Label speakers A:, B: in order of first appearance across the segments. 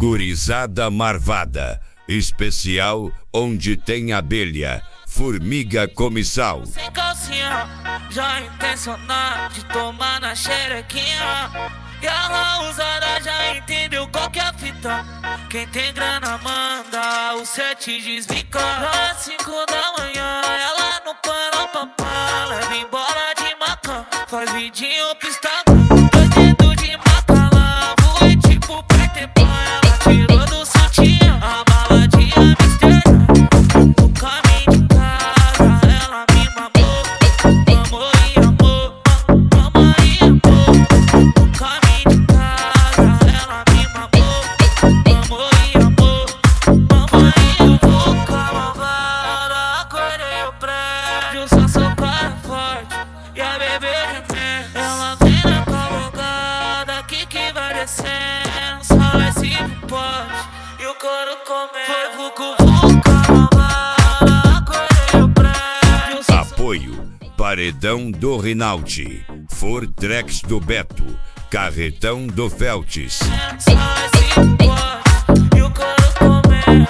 A: Gurizada marvada, especial onde tem abelha, formiga comissal.
B: Sem calcinha, já intencionado de tomar na xerequinha. E a rausada já entendeu qual que é a fita. Quem tem grana manda, o 7 desbica. Às 5 da manhã, ela no Parampapá, leva embora de maca, faz vidinho pistado. Dois dedos de macalã, voei tipo Peter Pan. Ela tirou do sutiã, a baladinha misteriosa. No caminho de casa, ela me mamou. Amor e amor, amor e amor. No caminho de casa, ela me mamou. Amor e amor, amor e amor. Calavada, acordei o prédio, só sou cara forte e a bebê de pé. Ela vem na cavalgada, que vai descendo, só esse pote e o couro comendo. Foi vucu vucu, calavada, acordei o prédio.
A: Apoio: Paredão do Rinaldi, Fortrex do Beto, Carretão do Feltes.
B: Só esse pote e o couro comendo.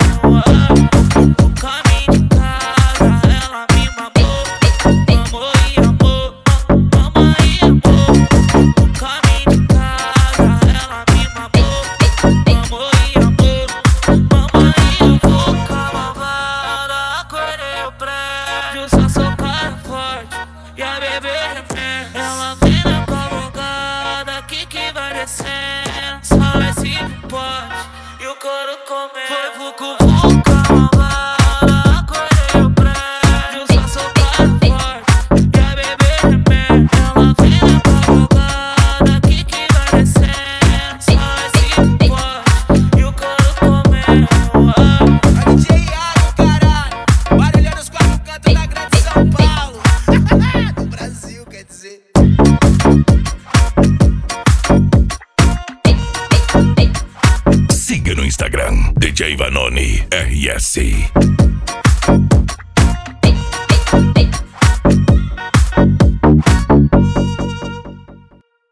B: No caminho de casa, ela me mamou. Amor e amor, amor e amor. No caminho de casa, ela me mamou. Amor e amor, amor e amor. Calavada, acordei o prédio, só sou cara forte e a bebê de pé. Ela vem na cavalgada, que vai descendo, só esse pote e o couro comendo. Foi vucu vucu, calavada, acordei o prédio, só sou cara forte e a bebê de pé. Ela vem na cavalgada, que vai descendo, só esse pote e o couro comendo.
C: A DJ Iago, caralho, barulhando os quatro cantos da grande São Paulo. Do Brasil, quer dizer.
D: Siga no Instagram, DJ Vanoni RS.